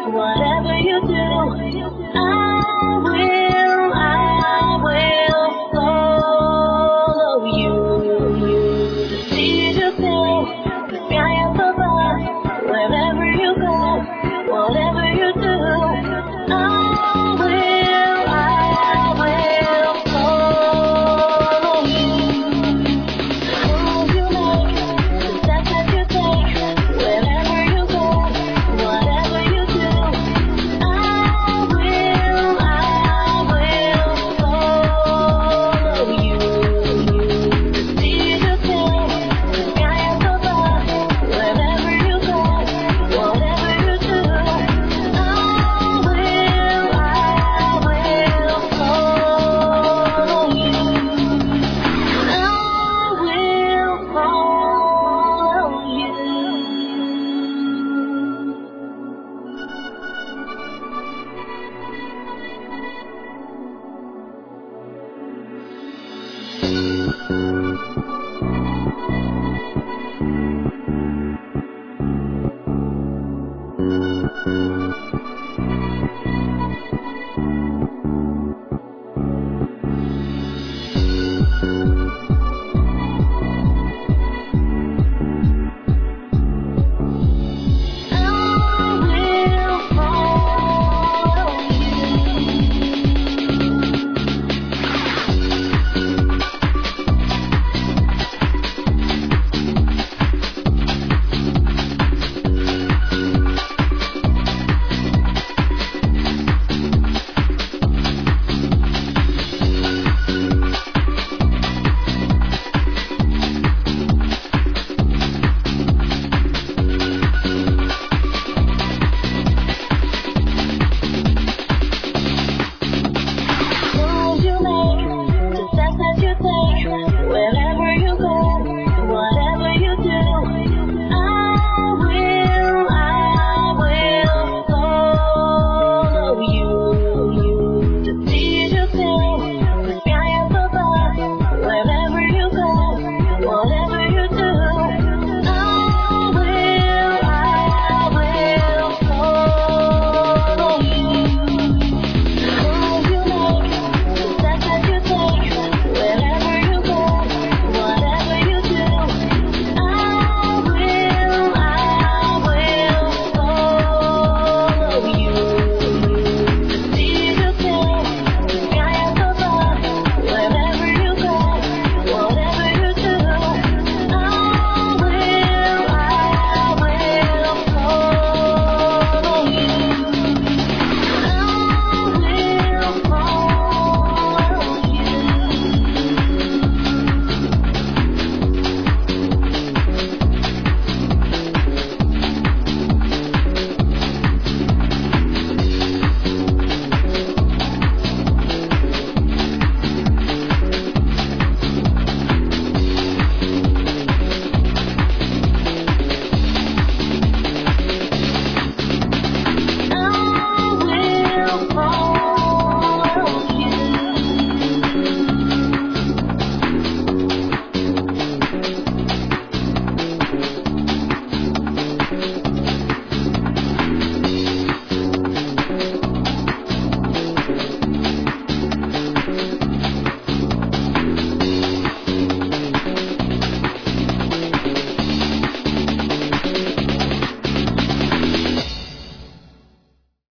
Whatever you do, I will follow you. See yourself, the sky up above. Wherever you go, whatever you do, I will follow you. Move you make, the steps that you take, wherever you go, whatever you do, I will follow you. See yourself, the sky up above, wherever you go, whatever you do, I will follow you. I will follow you.